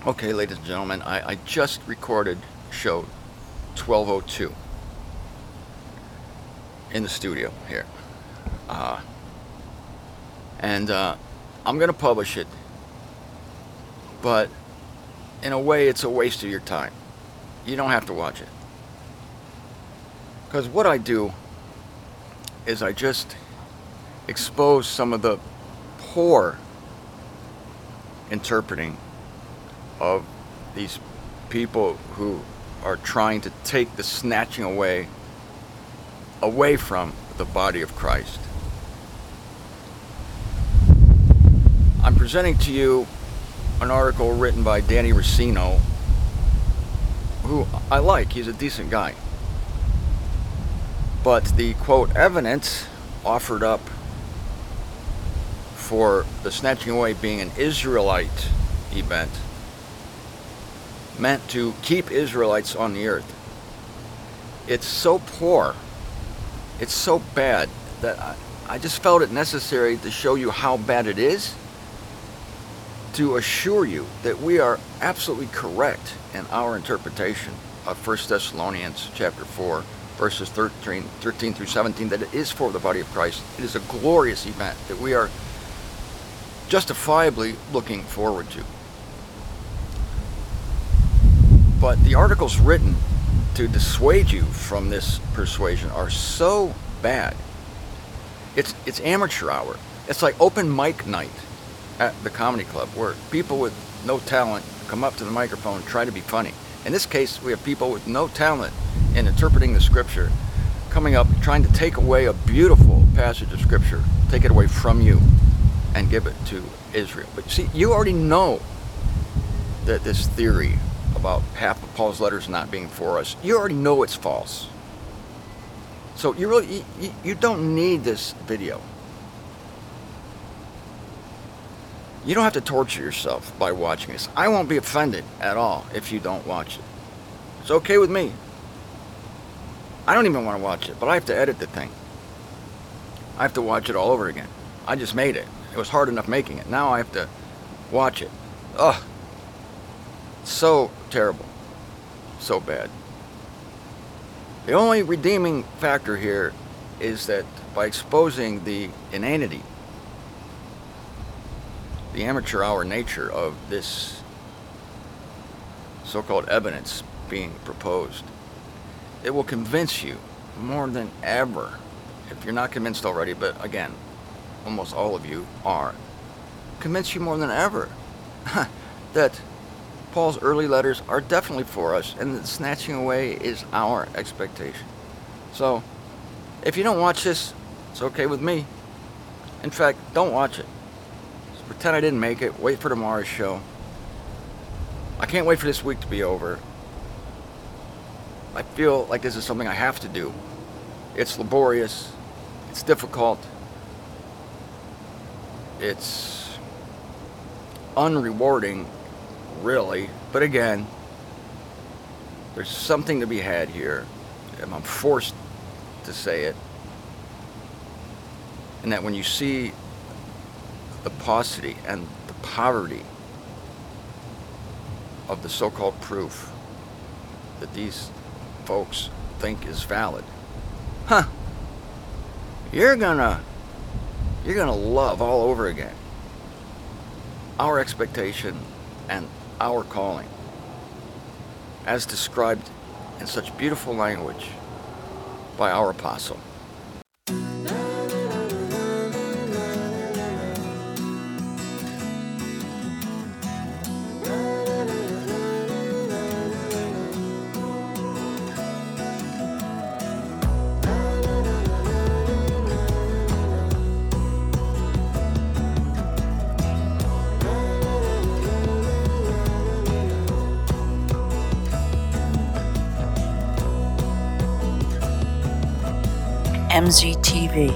Okay, ladies and gentlemen, I just recorded show 1202 in the studio here. Uh, and I'm going to publish it, but in a way, it's a waste of your time. You don't have to watch it. Because what I do is I just expose some of the poor interpreting of these people who are trying to take the snatching away from the body of Christ. I'm presenting to you an article written by Danny Rossino, who I like. He's a decent guy. But the, quote, evidence offered up for the snatching away being an Israelite event meant to keep Israelites on the earth. It's so poor, it's so bad, that I just felt it necessary to show you how bad it is, to assure you that we are absolutely correct in our interpretation of 1 Thessalonians chapter 4, verses 13 through 17, that it is for the body of Christ. It is a glorious event that we are justifiably looking forward to. But the articles written to dissuade you from this persuasion are so bad. It's amateur hour. It's like open mic night at the comedy club, where people with no talent come up to the microphone and try to be funny. In this case, we have people with no talent in interpreting the scripture coming up trying to take away a beautiful passage of scripture, take it away from you and give it to Israel. But see, you already know that this theory about half of Paul's letters not being for us, you already know it's false. So you don't need this video. You don't have to torture yourself by watching this. I won't be offended at all if you don't watch it. It's okay with me. I don't even want to watch it, but I have to edit the thing. I have to watch it all over again. I just made it. It was hard enough making it. Now I have to watch it. Ugh. So terrible. So bad. The only redeeming factor here is that by exposing the inanity, the amateur hour nature of this so-called evidence being proposed, it will convince you more than ever, if you're not convinced already, but again, almost all of you are, convince you more than ever that Paul's early letters are definitely for us, and that snatching away is our expectation. So, if you don't watch this, it's okay with me. In fact, don't watch it. Just pretend I didn't make it. Wait for tomorrow's show. I can't wait for this week to be over. I feel like this is something I have to do. It's laborious. It's difficult. It's unrewarding, really. But again, there's something to be had here, and I'm forced to say it. And that when you see the paucity and the poverty of the so-called proof that these folks think is valid, you're gonna love all over again our expectation and our calling, as described in such beautiful language by our apostle. MZTV.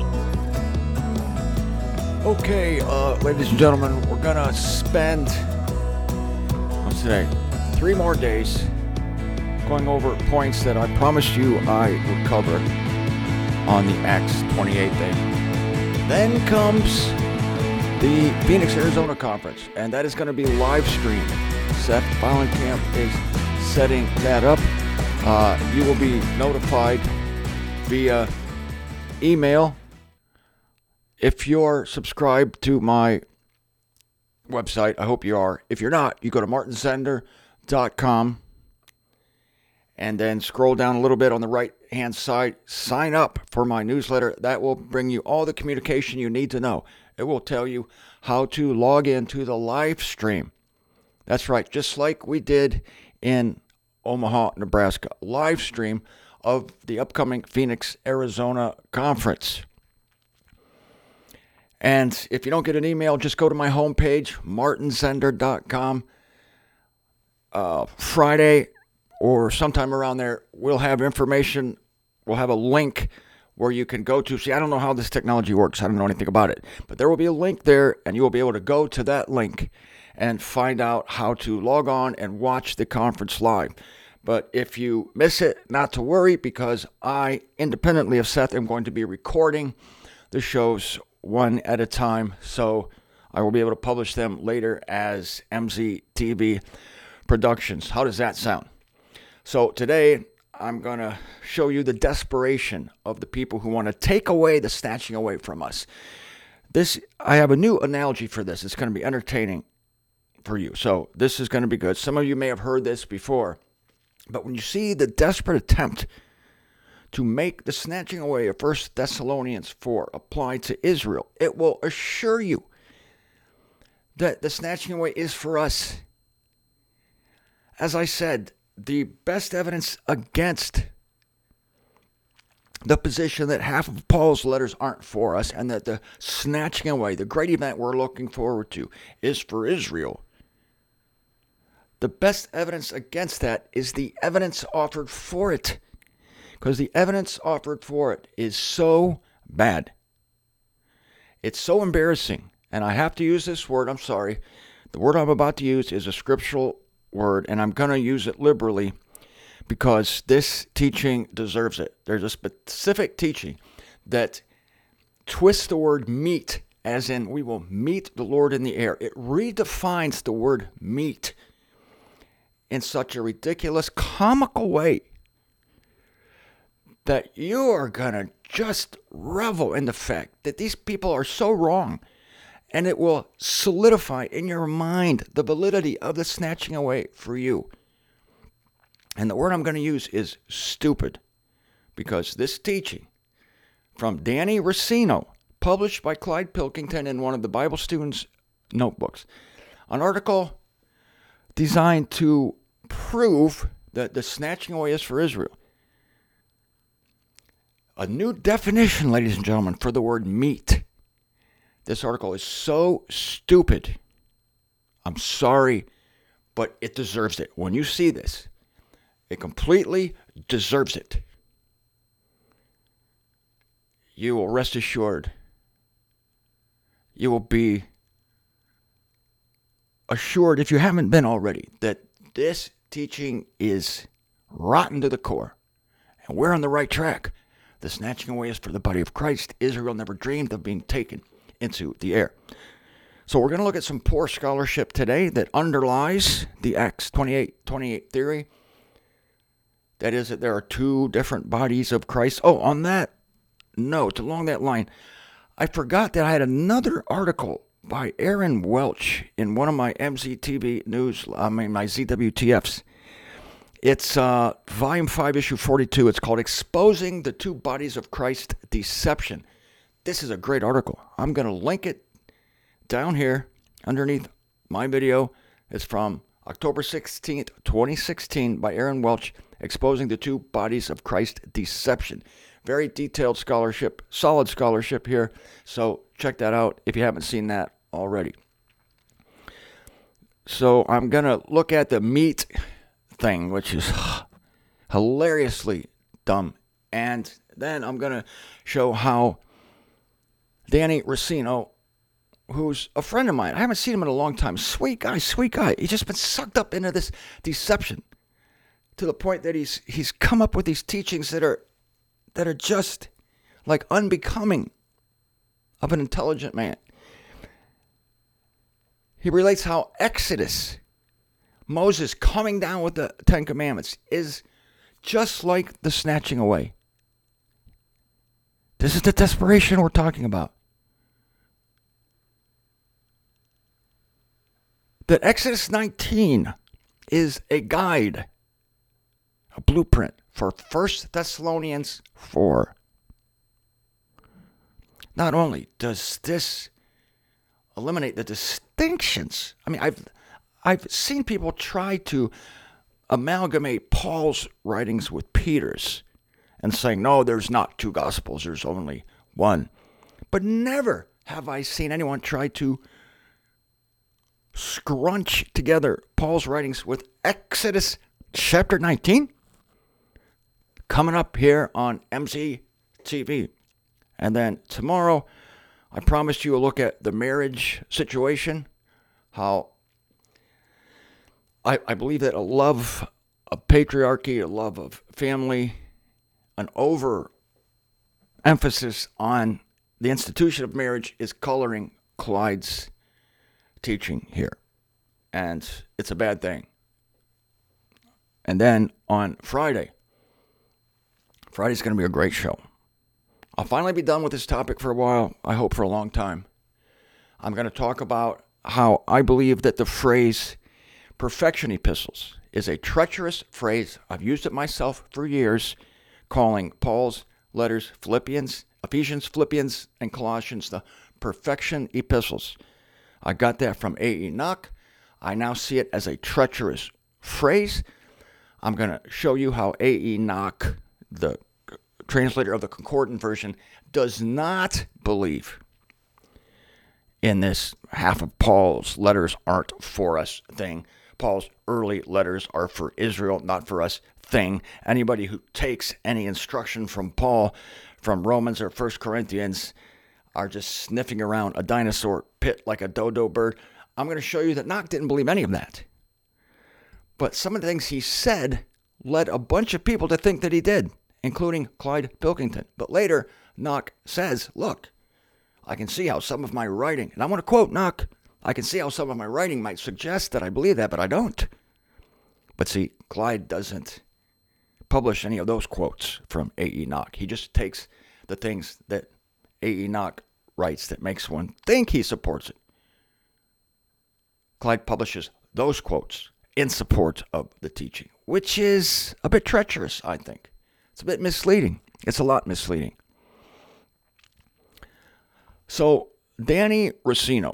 Okay, ladies and gentlemen, we're gonna spend, what's today, 3 more days going over points that I promised you I would cover on the Acts 28 day. Then comes the Phoenix, Arizona conference, and that is going to be live streamed Seth Vollenkamp is setting that up. You will be notified via email if you're subscribed to my website. I hope you are. If you're not, you go to martinsender.com and then scroll down a little bit on the right-hand side. Sign up for my newsletter. That will bring you all the communication you need to know. It will tell you how to log into the live stream. That's right, just like we did in Omaha, Nebraska. Live stream of the upcoming Phoenix, Arizona conference. And if you don't get an email, just go to my homepage, martinsender.com. Friday or sometime around there, we'll have information. We'll have a link where you can go to. See, I don't know how this technology works. I don't know anything about it. But there will be a link there, and you will be able to go to that link and find out how to log on and watch the conference live. But if you miss it, not to worry, because I, independently of Seth, am going to be recording the shows one at a time, so I will be able to publish them later as MZTV Productions. How does that sound? So today, I'm going to show you the desperation of the people who want to take away the snatching away from us. I have a new analogy for this. It's going to be entertaining for you. So this is going to be good. Some of you may have heard this before, but when you see the desperate attempt to make the snatching away of 1 Thessalonians 4 apply to Israel, it will assure you that the snatching away is for us. As I said, the best evidence against the position that half of Paul's letters aren't for us and that the snatching away, the great event we're looking forward to, is for Israel. The best evidence against that is the evidence offered for it. Because the evidence offered for it is so bad. It's so embarrassing. And I have to use this word. I'm sorry. The word I'm about to use is a scriptural word, and I'm going to use it liberally because this teaching deserves it. There's a specific teaching that twists the word meet, as in we will meet the Lord in the air. It redefines the word meet in such a ridiculous, comical way that you are going to just revel in the fact that these people are so wrong, and it will solidify in your mind the validity of the snatching away for you. And the word I'm going to use is stupid, because this teaching from Danny Racino, published by Clyde Pilkington in one of the Bible students' notebooks, an article designed to prove that the snatching away is for Israel. A new definition, ladies and gentlemen, for the word meet. This article is so stupid. I'm sorry, but it deserves it. When you see this, it completely deserves it. You will rest assured. You will be assured, if you haven't been already, that this teaching is rotten to the core. And we're on the right track. The snatching away is for the body of Christ. Israel never dreamed of being taken into the air. So we're going to look at some poor scholarship today that underlies the Acts 28:28 theory. That is that there are two different bodies of Christ. Oh, on that note, along that line, I forgot that I had another article by Aaron Welch in one of my MZTV news, my ZWTFs. It's Volume 5, Issue 42. It's called Exposing the Two Bodies of Christ Deception. This is a great article. I'm going to link it down here underneath my video. It's from October 16th, 2016 by Aaron Welch, Exposing the Two Bodies of Christ Deception. Very detailed scholarship, solid scholarship here. So check that out if you haven't seen that already. So I'm going to look at the meat thing, which is hilariously dumb. And then I'm going to show how Danny Racino, who's a friend of mine, I haven't seen him in a long time, sweet guy. He's just been sucked up into this deception to the point that he's come up with these teachings that are just like unbecoming of an intelligent man. He relates how Exodus Moses coming down with the Ten Commandments is just like the snatching away. This is the desperation we're talking about. That Exodus 19 is a guide, a blueprint for 1 Thessalonians 4. Not only does this eliminate the distinctions, I mean, I've seen people try to amalgamate Paul's writings with Peter's and saying, no, there's not two gospels, there's only one. But never have I seen anyone try to scrunch together Paul's writings with Exodus chapter 19, coming up here on MCTV. And then tomorrow, I promised you a look at the marriage situation, how I believe that a love of patriarchy, a love of family, an over-emphasis on the institution of marriage is coloring Clyde's teaching here. And it's a bad thing. And then on Friday's going to be a great show. I'll finally be done with this topic for a while, I hope for a long time. I'm going to talk about how I believe that the phrase perfection epistles is a treacherous phrase. I've used it myself for years, calling Paul's letters Ephesians, Philippians, and Colossians the perfection epistles. I got that from A.E. Nock. I now see it as a treacherous phrase. I'm going to show you how A.E. Nock, the translator of the Concordant version, does not believe in this half of Paul's letters aren't for us thing. Paul's early letters are for Israel, not for us thing. Anybody who takes any instruction from Paul from Romans or 1 Corinthians are just sniffing around a dinosaur pit like a dodo bird. I'm going to show you that Nock didn't believe any of that. But some of the things he said led a bunch of people to think that he did, including Clyde Pilkington. But later, Nock says, look, I can see how some of my writing, and I want to quote Nock, I can see how some of my writing might suggest that I believe that, but I don't. But see, Clyde doesn't publish any of those quotes from A.E. Nock. He just takes the things that A.E. Nock writes that makes one think he supports it. Clyde publishes those quotes in support of the teaching, which is a bit treacherous, I think. It's a bit misleading. It's a lot misleading. So, Danny Rossino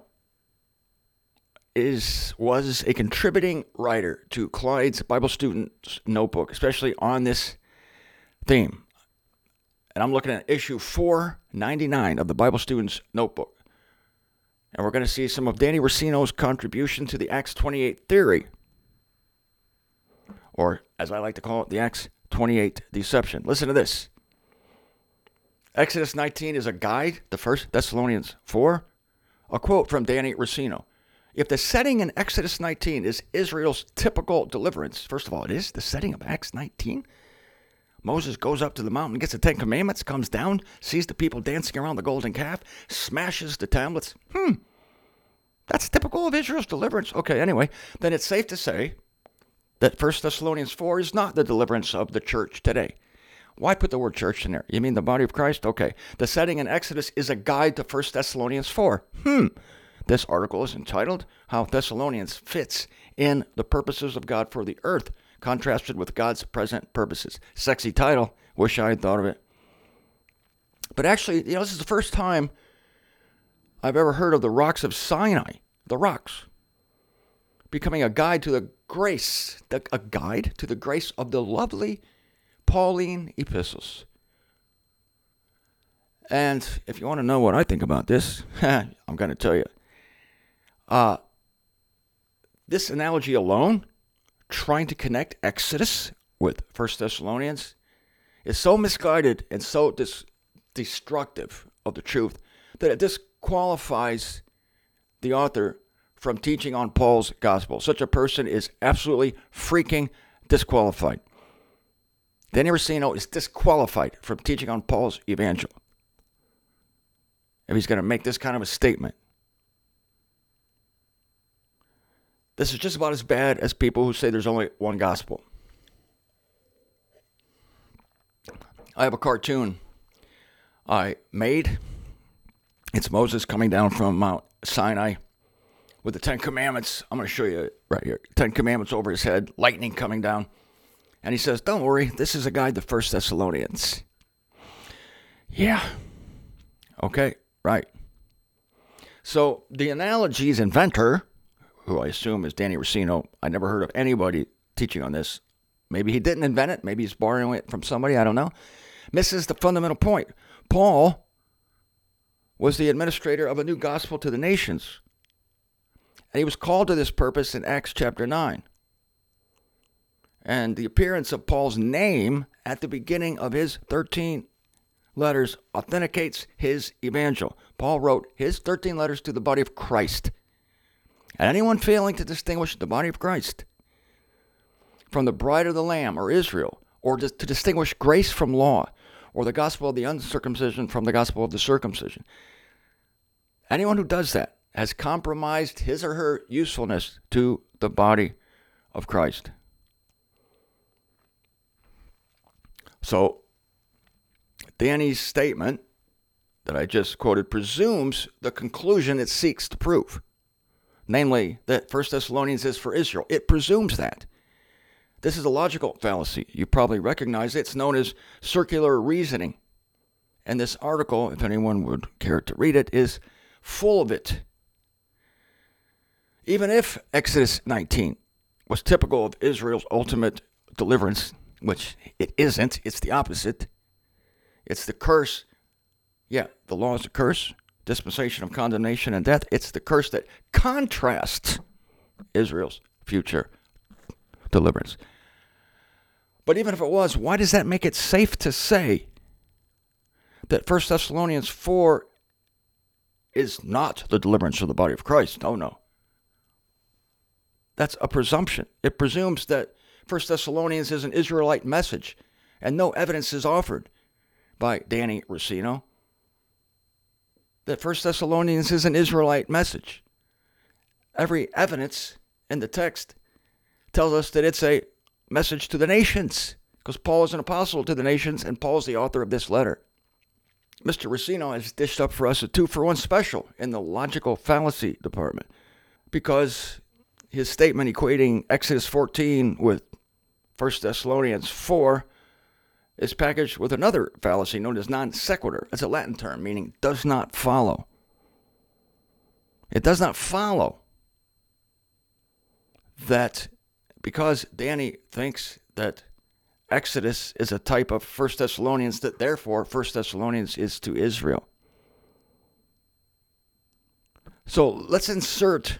was a contributing writer to Clyde's Bible Student's Notebook, especially on this theme. And I'm looking at issue 499 of the Bible Student's Notebook. And we're going to see some of Danny Rossino's contribution to the Acts 28 theory, or as I like to call it, the Acts 28 deception. Listen to this. Exodus 19 is a guide to 1 Thessalonians 4. A quote from Danny Rossino. If the setting in Exodus 19 is Israel's typical deliverance, first of all, it is the setting of Acts 19. Moses goes up to the mountain, gets the Ten Commandments, comes down, sees the people dancing around the golden calf, smashes the tablets. That's typical of Israel's deliverance. Okay, anyway, then it's safe to say that 1 Thessalonians 4 is not the deliverance of the church today. Why put the word church in there? You mean the body of Christ? Okay. The setting in Exodus is a guide to 1 Thessalonians 4. This article is entitled, How Thessalonians Fits in the Purposes of God for the Earth, Contrasted with God's Present Purposes. Sexy title. Wish I had thought of it. But actually, this is the first time I've ever heard of the rocks of Sinai, the rocks, becoming a guide to the grace, a guide to the grace of the lovely Pauline epistles. And if you want to know what I think about this, I'm going to tell you. This analogy alone, trying to connect Exodus with 1 Thessalonians, is so misguided and so destructive of the truth that it disqualifies the author from teaching on Paul's gospel. Such a person is absolutely freaking disqualified. Danny Rossino is disqualified from teaching on Paul's evangel if he's going to make this kind of a statement. This is just about as bad as people who say there's only one gospel. I have a cartoon I made. It's Moses coming down from Mount Sinai with the Ten Commandments. I'm going to show you it right here. 10 Commandments over his head, lightning coming down. And he says, don't worry, this is a guide to 1 Thessalonians. Yeah. Okay, right. So the analogy's inventor, who I assume is Danny Rossino, I never heard of anybody teaching on this. Maybe he didn't invent it. Maybe he's borrowing it from somebody. I don't know. Misses the fundamental point. Paul was the administrator of a new gospel to the nations. And he was called to this purpose in Acts chapter 9. And the appearance of Paul's name at the beginning of his 13 letters authenticates his evangel. Paul wrote his 13 letters to the body of Christ. And anyone failing to distinguish the body of Christ from the bride of the Lamb, or Israel, or to distinguish grace from law, or the gospel of the uncircumcision from the gospel of the circumcision, anyone who does that has compromised his or her usefulness to the body of Christ. So, Danny's statement that I just quoted presumes the conclusion it seeks to prove, namely that 1 Thessalonians is for Israel. It presumes that. This is a logical fallacy. You probably recognize it. It's known as circular reasoning. And this article, if anyone would care to read it, is full of it. Even if Exodus 19 was typical of Israel's ultimate deliverance, which it isn't, it's the opposite. It's the curse. Yeah, the law is a curse, dispensation of condemnation and death. It's the curse that contrasts Israel's future deliverance. But even if it was, why does that make it safe to say that 1 Thessalonians 4 is not the deliverance of the body of Christ? Oh, no. That's a presumption. It presumes that 1 Thessalonians is an Israelite message, and no evidence is offered by Danny Rossino that 1 Thessalonians is an Israelite message. Every evidence in the text tells us that it's a message to the nations, because Paul is an apostle to the nations, and Paul is the author of this letter. Mr. Rossino has dished up for us a 2-for-1 special in the logical fallacy department, because his statement equating Exodus 14 with 1 Thessalonians 4 is packaged with another fallacy known as non sequitur. It's a Latin term meaning does not follow. It does not follow that because Danny thinks that Exodus is a type of 1 Thessalonians, that therefore 1 Thessalonians is to Israel. So let's insert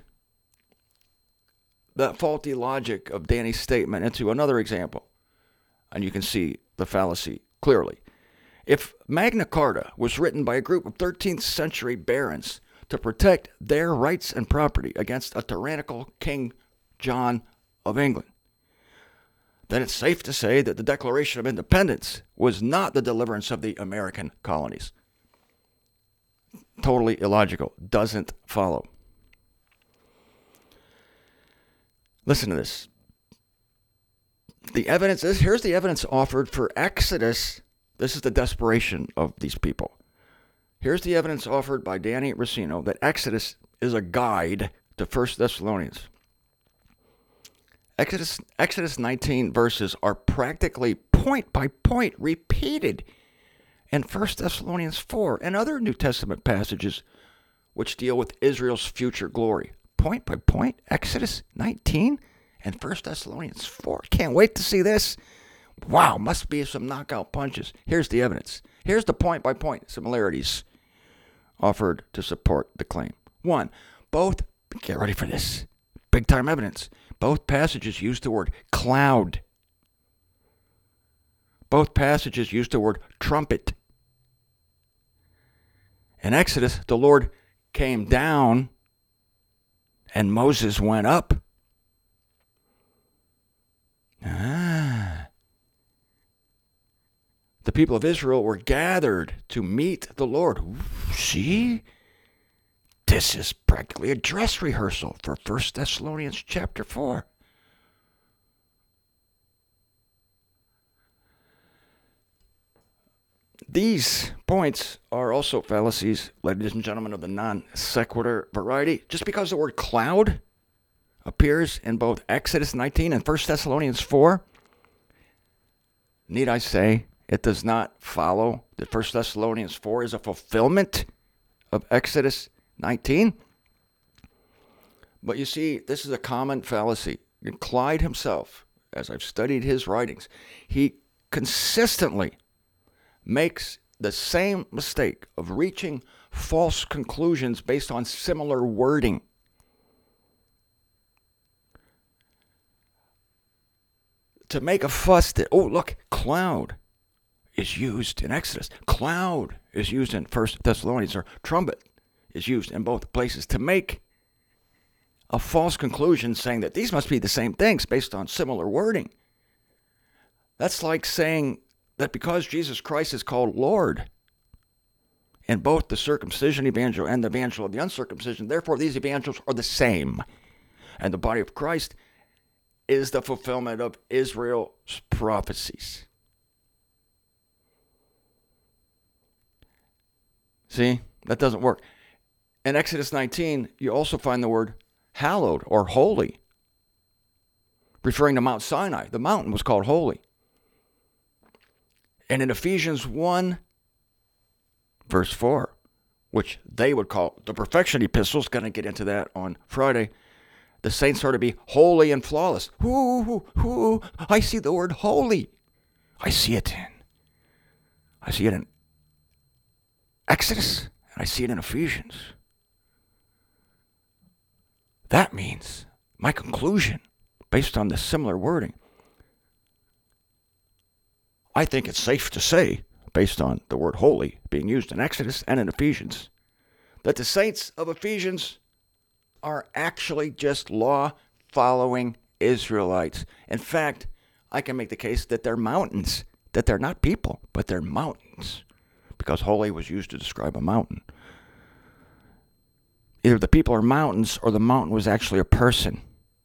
that faulty logic of Danny's statement into another example, and you can see the fallacy clearly. If Magna Carta was written by a group of 13th century barons to protect their rights and property against a tyrannical King John of England, then it's safe to say that the Declaration of Independence was not the deliverance of the American colonies. Totally illogical. Doesn't follow. Listen to this. Here's the evidence offered for Exodus. This is the desperation of these people. Here's the evidence offered by Danny Rossino that Exodus is a guide to 1 Thessalonians. Exodus 19 verses are practically point by point repeated in 1 Thessalonians 4 and other New Testament passages which deal with Israel's future glory. Point by point, Exodus 19 and 1 Thessalonians 4. Can't wait to see this. Wow, must be some knockout punches. Here's the evidence. Here's the point by point similarities offered to support the claim. 1, both, get ready for this, big time evidence. Both passages use the word cloud. Both passages use the word trumpet. In Exodus, the Lord came down and Moses went up. The people of Israel were gathered to meet the Lord. See? This is practically a dress rehearsal for 1 Thessalonians chapter 4. These points are also fallacies, ladies and gentlemen, of the non sequitur variety. Just because the word cloud appears in both Exodus 19 and 1 Thessalonians 4, need I say, it does not follow that 1 Thessalonians 4 is a fulfillment of Exodus 19. But you see, this is a common fallacy. Clyde himself, as I've studied his writings, he consistently makes the same mistake of reaching false conclusions based on similar wording. To make a fuss that, oh, look, cloud is used in Exodus. Cloud is used in 1 Thessalonians, or trumpet is used in both places. To make a false conclusion saying that these must be the same things based on similar wording. That's like saying that because Jesus Christ is called Lord in both the circumcision evangel and the evangel of the uncircumcision, therefore these evangels are the same. And the body of Christ is the fulfillment of Israel's prophecies. See, that doesn't work. In Exodus 19, you also find the word hallowed or holy, referring to Mount Sinai. The mountain was called holy. And in Ephesians 1, verse 4, which they would call the perfection epistles, going to get into that on Friday, the saints are to be holy and flawless. I see the word holy. I see it in Exodus, and I see it in Ephesians. That means my conclusion, based on the similar wording, I think it's safe to say, based on the word holy being used in Exodus and in Ephesians, that the saints of Ephesians are actually just law-following Israelites. In fact, I can make the case that they're mountains, that they're not people, but they're mountains, because holy was used to describe a mountain. Either the people are mountains or the mountain was actually a person.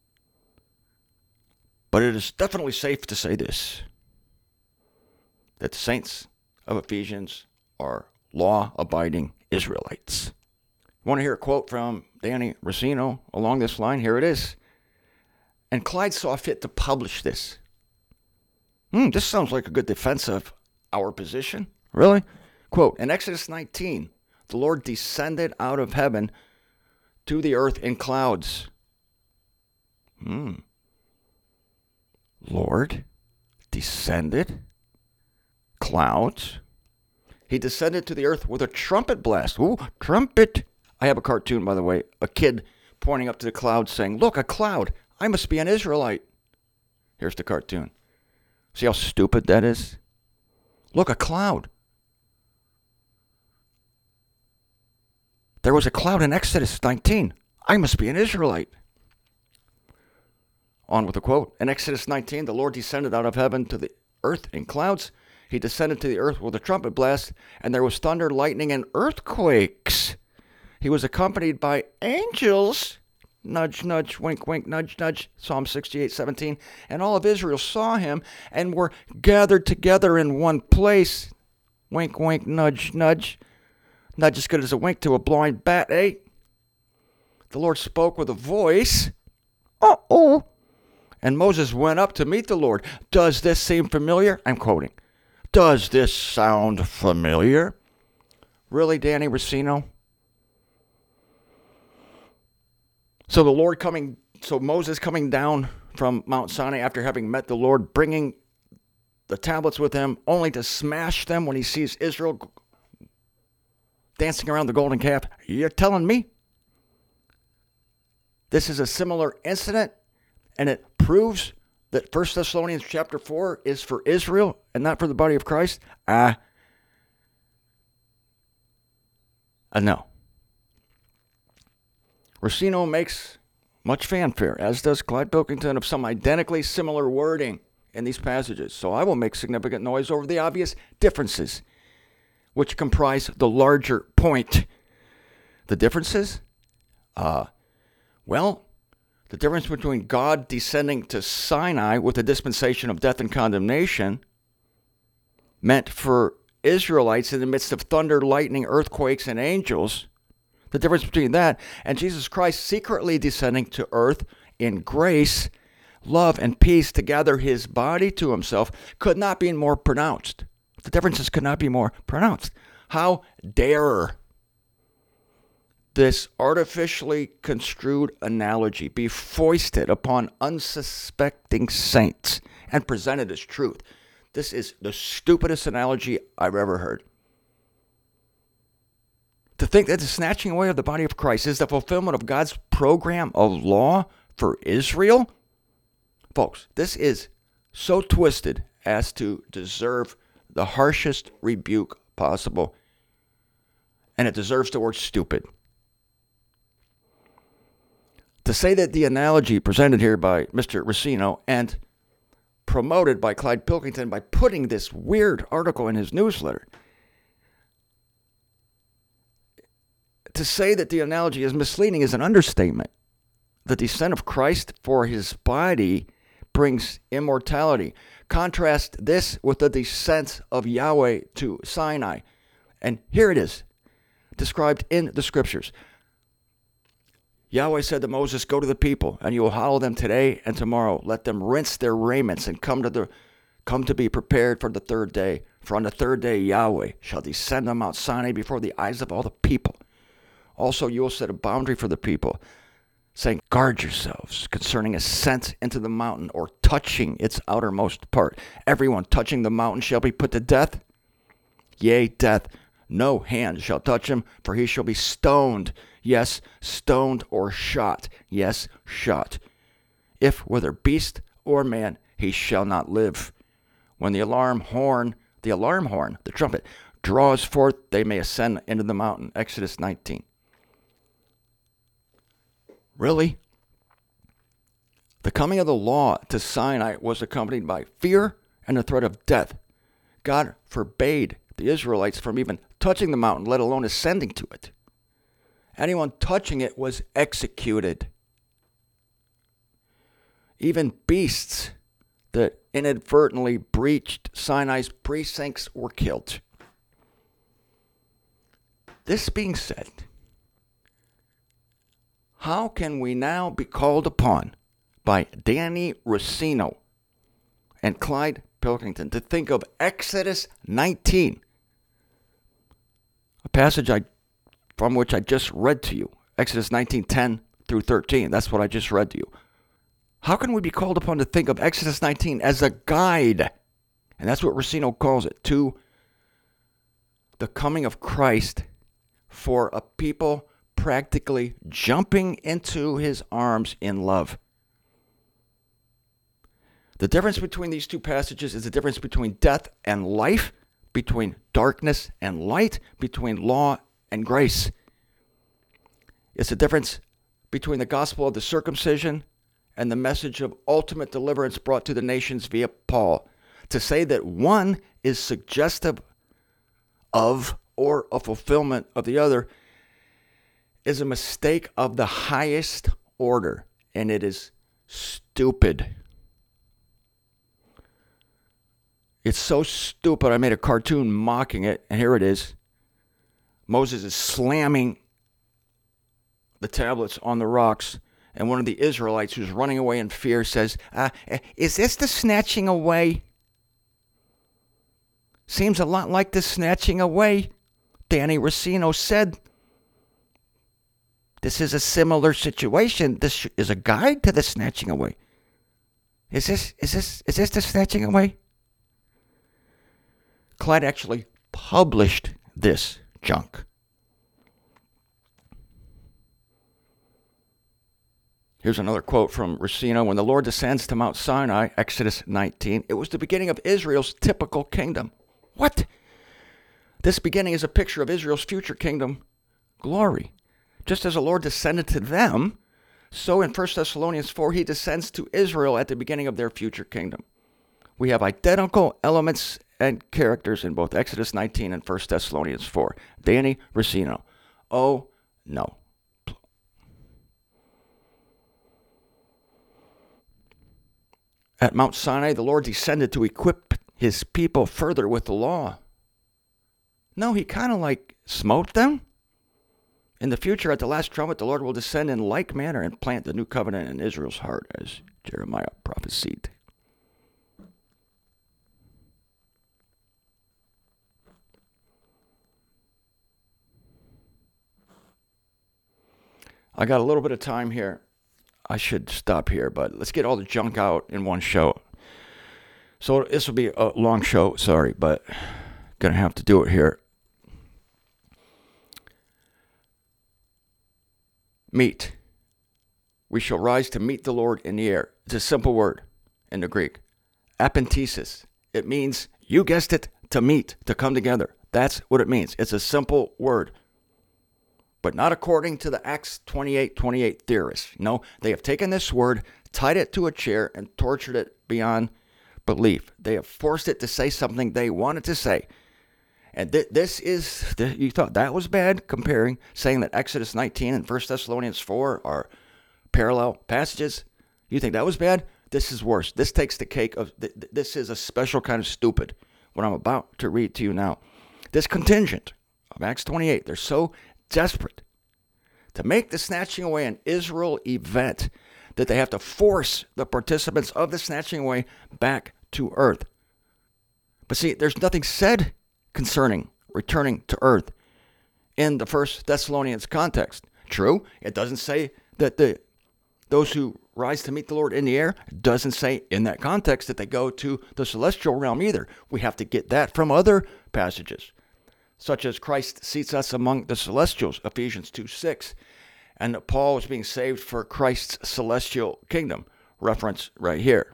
But it is definitely safe to say this, that the saints of Ephesians are law-abiding Israelites. Want to hear a quote from Danny Rossino along this line? Here it is. And Clyde saw fit to publish this. This sounds like a good defense of our position. Really? Quote, in Exodus 19, the Lord descended out of heaven to the earth in clouds. Lord descended? Clouds? He descended to the earth with a trumpet blast. Ooh, trumpet. I have a cartoon, by the way, a kid pointing up to the clouds saying, look, a cloud. I must be an Israelite. Here's the cartoon. See how stupid that is? Look, a cloud. There was a cloud in Exodus 19. I must be an Israelite. On with the quote. In Exodus 19, the Lord descended out of heaven to the earth in clouds. He descended to the earth with a trumpet blast, and there was thunder, lightning, and earthquakes. He was accompanied by angels. Nudge, nudge, wink, wink, nudge, nudge. Psalm 68:17. And all of Israel saw him and were gathered together in one place. Wink, wink, nudge, nudge. Nudge as good as a wink to a blind bat, eh? The Lord spoke with a voice. Uh-oh. And Moses went up to meet the Lord. Does this seem familiar? I'm quoting. Does this sound familiar? Really, Danny Rossino? So Moses coming down from Mount Sinai after having met the Lord, bringing the tablets with him, only to smash them when he sees Israel dancing around the golden calf. You're telling me this is a similar incident, and it proves that 1 Thessalonians chapter 4 is for Israel and not for the body of Christ? No. Rossino makes much fanfare, as does Clyde Pilkington, of some identically similar wording in these passages. So I will make significant noise over the obvious differences, which comprise the larger point. The differences Well, the difference between God descending to Sinai with a dispensation of death and condemnation meant for Israelites in the midst of thunder, lightning, earthquakes, and angels, the difference between that and Jesus Christ secretly descending to earth in grace, love, and peace to gather his body to himself could not be more pronounced. The differences could not be more pronounced. How dare this artificially construed analogy be foisted upon unsuspecting saints and presented as truth? This is the stupidest analogy I've ever heard. To think that the snatching away of the body of Christ is the fulfillment of God's program of law for Israel? Folks, this is so twisted as to deserve the harshest rebuke possible. And it deserves the word stupid. To say that the analogy presented here by Mr. Rossino and promoted by Clyde Pilkington by putting this weird article in his newsletter, to say that the analogy is misleading is an understatement. The descent of Christ for his body brings immortality. Contrast this with the descent of Yahweh to Sinai. And here it is, described in the scriptures. Yahweh said to Moses, "Go to the people, and you will hallow them today and tomorrow. Let them rinse their raiments and come to be prepared for the third day. For on the third day Yahweh shall descend on Mount Sinai before the eyes of all the people. Also you will set a boundary for the people, saying, guard yourselves concerning ascent into the mountain or touching its outermost part. Everyone touching the mountain shall be put to death. Yea, death. No hand shall touch him, for he shall be stoned. Yes, stoned or shot. Yes, shot. If whether beast or man, he shall not live. When the alarm horn, the trumpet, draws forth, they may ascend into the mountain." Exodus 19. Really? The coming of the law to Sinai was accompanied by fear and the threat of death. God forbade the Israelites from even touching the mountain, let alone ascending to it. Anyone touching it was executed. Even beasts that inadvertently breached Sinai's precincts were killed. This being said, how can we now be called upon by Danny Rossino and Clyde Pilkington to think of Exodus 19, a passage from which I just read to you, Exodus 19:10 through 13. That's what I just read to you. How can we be called upon to think of Exodus 19 as a guide, and that's what Rossino calls it, to the coming of Christ for a people practically jumping into his arms in love? The difference between these two passages is the difference between death and life, between darkness and light, between law and grace. It's the difference between the gospel of the circumcision and the message of ultimate deliverance brought to the nations via Paul. To say that one is suggestive of or a fulfillment of the other is a mistake of the highest order, and it is stupid. It's so stupid, I made a cartoon mocking it, and here it is. Moses is slamming the tablets on the rocks, and one of the Israelites who's running away in fear says, is this the snatching away? Seems a lot like the snatching away Danny Rossino said. This is a similar situation. This is a guide to the snatching away. Is this the snatching away? Clyde actually published this junk. Here's another quote from Rossino. When the Lord descends to Mount Sinai, Exodus 19, it was the beginning of Israel's typical kingdom. What? This beginning is a picture of Israel's future kingdom glory. Just as the Lord descended to them, so in 1 Thessalonians 4, he descends to Israel at the beginning of their future kingdom. We have identical elements and characters in both Exodus 19 and 1 Thessalonians 4. Danny Rossino. Oh, no. At Mount Sinai, the Lord descended to equip his people further with the law. No, he kind of like smote them. In the future, at the last trumpet, the Lord will descend in like manner and plant the new covenant in Israel's heart, as Jeremiah prophesied. I got a little bit of time here. I should stop here, but let's get all the junk out in one show. So this will be a long show, sorry, but going to have to do it here. Meet. We shall rise to meet the Lord in the air. It's a simple word in the Greek. Apentesis. It means, you guessed it, to meet, to come together. That's what it means. It's a simple word. But not according to the Acts 28:28 theorists. No, they have taken this word, tied it to a chair, and tortured it beyond belief. They have forced it to say something they wanted to say. And you thought that was bad, saying that Exodus 19 and 1 Thessalonians 4 are parallel passages? You think that was bad? This is worse. This takes the cake of, this is a special kind of stupid, what I'm about to read to you now. This contingent of Acts 28, they're so desperate to make the snatching away an Israel event that they have to force the participants of the snatching away back to earth. But see, there's nothing said concerning returning to earth in the First Thessalonians context. True, it doesn't say that those who rise to meet the Lord in the air, doesn't say in that context that they go to the celestial realm either. We have to get that from other passages, such as Christ seats us among the celestials, Ephesians 2:6, and that Paul is being saved for Christ's celestial kingdom, reference right here.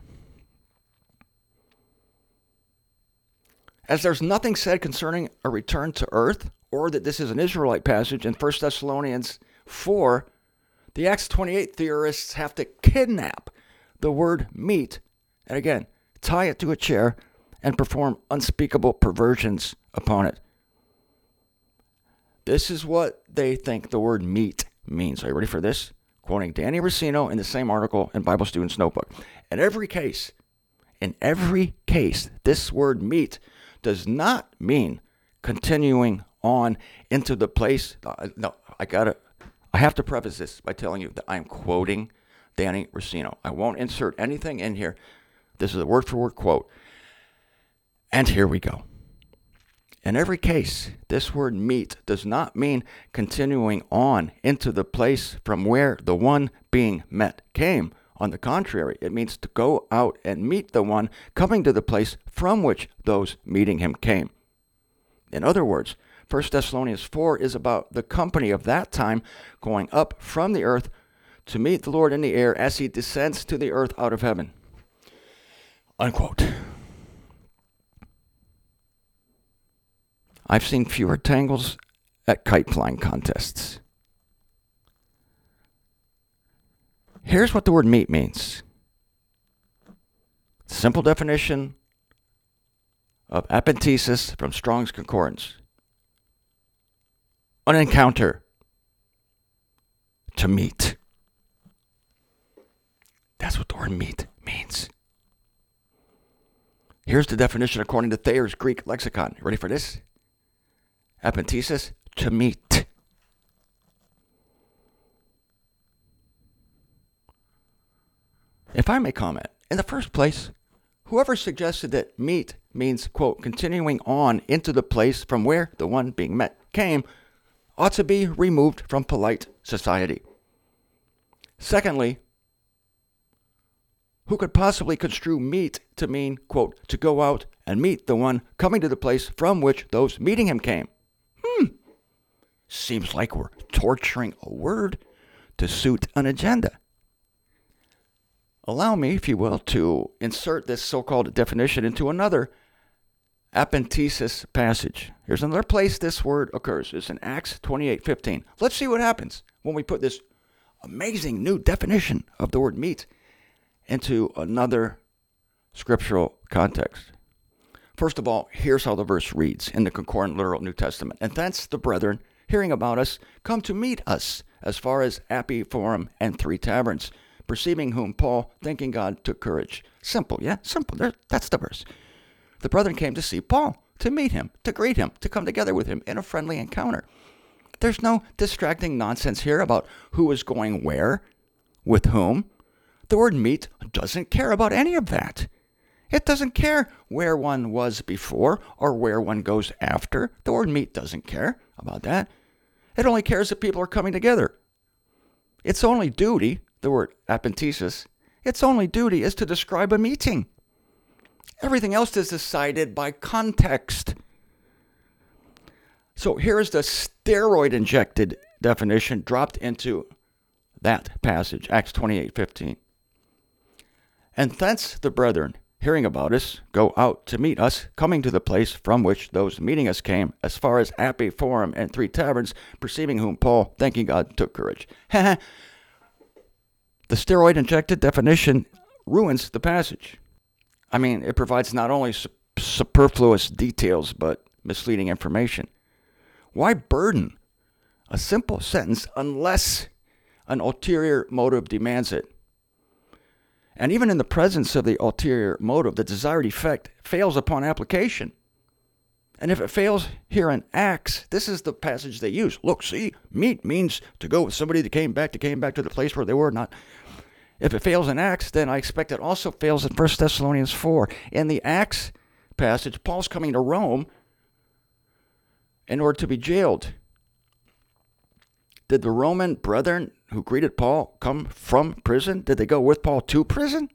As there's nothing said concerning a return to earth, or that this is an Israelite passage in 1 Thessalonians 4, the Acts 28 theorists have to kidnap the word meet, and again, tie it to a chair and perform unspeakable perversions upon it. This is what they think the word meet means. Are you ready for this? Quoting Danny Rossino in the same article in Bible Student's Notebook. In every case, this word meet does not mean continuing on into the place. I have to preface this by telling you that I'm quoting Danny Rossino. I won't insert anything in here. This is a word-for-word quote. And here we go. In every case, this word meet does not mean continuing on into the place from where the one being met came. On the contrary, it means to go out and meet the one coming to the place from which those meeting him came. In other words, 1 Thessalonians 4 is about the company of that time going up from the earth to meet the Lord in the air as he descends to the earth out of heaven. Unquote. I've seen fewer tangles at kite flying contests. Here's what the word meet means. Simple definition of apentesis from Strong's Concordance. An encounter. To meet. That's what the word meet means. Here's the definition according to Thayer's Greek lexicon. Ready for this? Apentesis, to meet. If I may comment, in the first place, whoever suggested that meet means, quote, continuing on into the place from where the one being met came, ought to be removed from polite society. Secondly, who could possibly construe meet to mean, quote, to go out and meet the one coming to the place from which those meeting him came? Seems like we're torturing a word to suit an agenda. Allow me, if you will, to insert this so-called definition into another apentesis passage. Here's another place this word occurs. It's in Acts 28:15. Let's see what happens when we put this amazing new definition of the word meet into another scriptural context. First of all, here's how the verse reads in the Concordant Literal New Testament. And thence the brethren, hearing about us, come to meet us as far as Appii Forum and 3 Taverns, perceiving whom Paul, thanking God, took courage. Simple, yeah? Simple. That's the verse. The brethren came to see Paul, to meet him, to greet him, to come together with him in a friendly encounter. There's no distracting nonsense here about who is going where, with whom. The word meet doesn't care about any of that. It doesn't care where one was before or where one goes after. The word meet doesn't care about that. It only cares that people are coming together. Its only duty, the word apentesis, its only duty is to describe a meeting. Everything else is decided by context. So here is the steroid-injected definition dropped into that passage, Acts 28:15. And thence the brethren, hearing about us, go out to meet us, coming to the place from which those meeting us came, as far as Appii Forum and 3 taverns, perceiving whom Paul, thanking God, took courage. The steroid-injected definition ruins the passage. I mean, it provides not only superfluous details, but misleading information. Why burden a simple sentence unless an ulterior motive demands it? And even in the presence of the ulterior motive, the desired effect fails upon application. And if it fails here in Acts, this is the passage they use. Look, see, meet means to go with somebody that came back to the place where they were not. If it fails in Acts, then I expect it also fails in 1 Thessalonians 4. In the Acts passage, Paul's coming to Rome in order to be jailed. Did the Roman brethren who greeted Paul come from prison? Did they go with Paul to prison?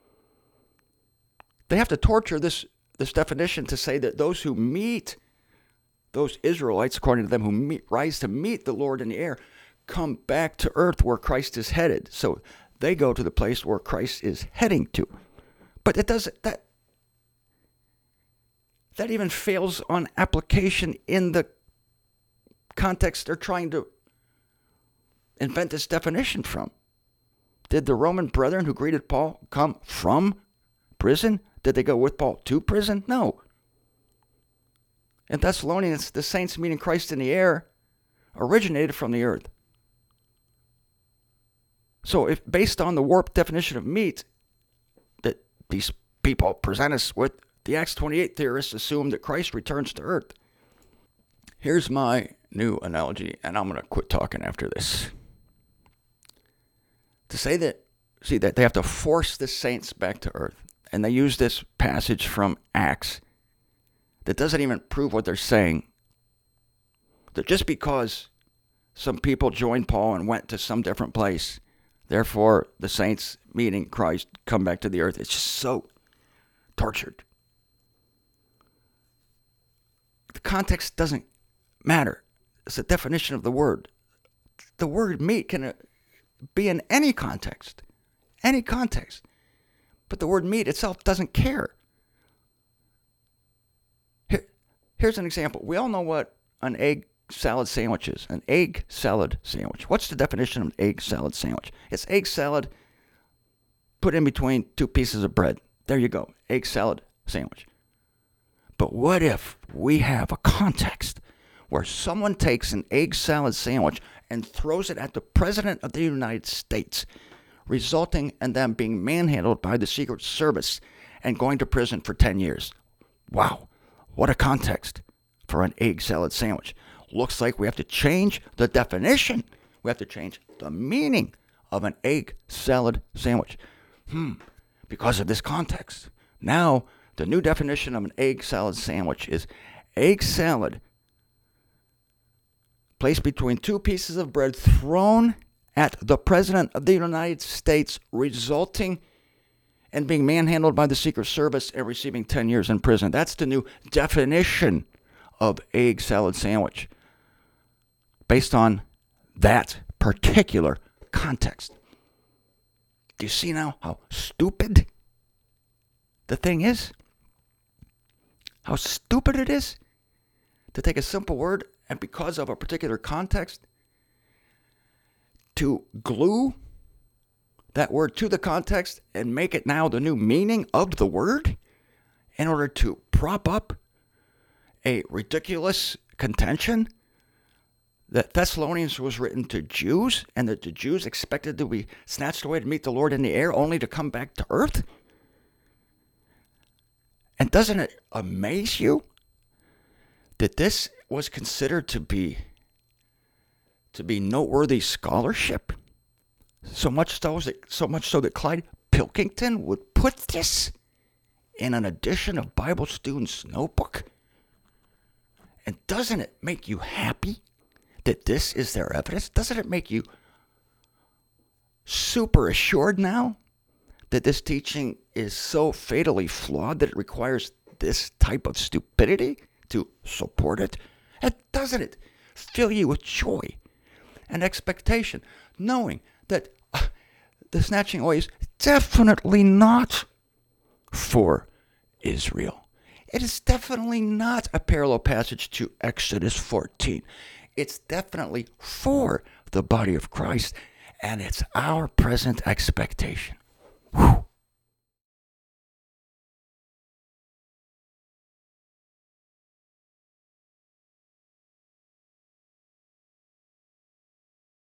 They have to torture this definition to say that those who meet, those Israelites, according to them, who rise to meet the Lord in the air, come back to earth where Christ is headed. So they go to the place where Christ is heading to. But it doesn't, that even fails on application in the context they're trying to invent this definition from. Did the Roman brethren who greeted Paul come from prison? Did they go with Paul to prison? No. In Thessalonians, the saints meeting Christ in the air originated from the earth. So if based on the warped definition of meat that these people present us with, the Acts 28 theorists assume that Christ returns to earth. Here's my new analogy, and I'm going to quit talking after this. To say that, that they have to force the saints back to earth, and they use this passage from Acts that doesn't even prove what they're saying. That just because some people joined Paul and went to some different place, therefore the saints meeting Christ come back to the earth. It's just so tortured. The context doesn't matter. It's the definition of the word. The word meet can be in any context. But the word meat itself doesn't care. Here's an example. We all know what an egg salad sandwich is. An egg salad sandwich. What's the definition of an egg salad sandwich? It's egg salad put in between 2 pieces of bread. There you go. Egg salad sandwich. But what if we have a context where someone takes an egg salad sandwich and throws it at the President of the United States, resulting in them being manhandled by the Secret Service and going to prison for 10 years? Wow, what a context for an egg salad sandwich. Looks like we have to change the definition. We have to change the meaning of an egg salad sandwich. Because of this context. Now, the new definition of an egg salad sandwich is egg salad placed between 2 pieces of bread thrown at the President of the United States, resulting in being manhandled by the Secret Service and receiving 10 years in prison. That's the new definition of egg salad sandwich based on that particular context. Do you see now how stupid the thing is? How stupid it is to take a simple word and because of a particular context to glue that word to the context and make it now the new meaning of the word in order to prop up a ridiculous contention that Thessalonians was written to Jews, and that the Jews expected to be snatched away to meet the Lord in the air, only to come back to earth? And doesn't it amaze you that this was considered to be noteworthy scholarship? So much so that Clyde Pilkington would put this in an edition of Bible Student's Notebook? And doesn't it make you happy that this is their evidence? Doesn't it make you super assured now that this teaching is so fatally flawed that it requires this type of stupidity to support it? And doesn't it fill you with joy and expectation, knowing that the snatching away is definitely not for Israel? It is definitely not a parallel passage to Exodus 14. It's definitely for the body of Christ, and it's our present expectation. Whew.